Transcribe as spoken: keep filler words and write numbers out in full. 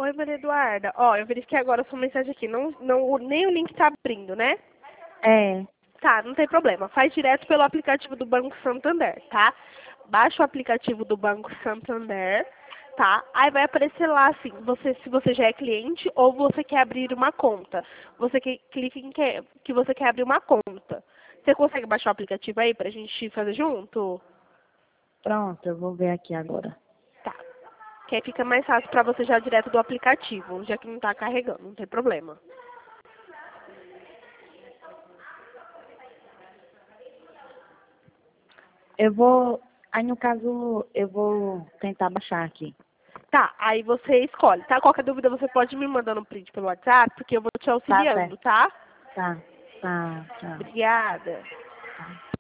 Oi, Maria Eduarda. Ó, eu verifiquei agora a sua mensagem aqui. Não, não, nem o link tá abrindo, né? É. Tá, não tem problema. Faz direto pelo aplicativo do Banco Santander, tá? Baixa o aplicativo do Banco Santander, tá? Aí vai aparecer lá assim, você, se você já é cliente ou você quer abrir uma conta. Você que, clica em que, que você quer abrir uma conta. Você consegue baixar o aplicativo aí pra gente fazer junto? Pronto, eu vou ver aqui agora. Tá. Que aí fica mais fácil pra você já direto do aplicativo, já que não tá carregando, não tem problema. Eu vou. Aí no caso, eu vou tentar baixar aqui. Tá, aí você escolhe, tá? Qualquer dúvida você pode me mandando um print pelo WhatsApp, porque eu vou te Tá auxiliando, certo. tá? Tá. Tá. Tá. Obrigada. Tá.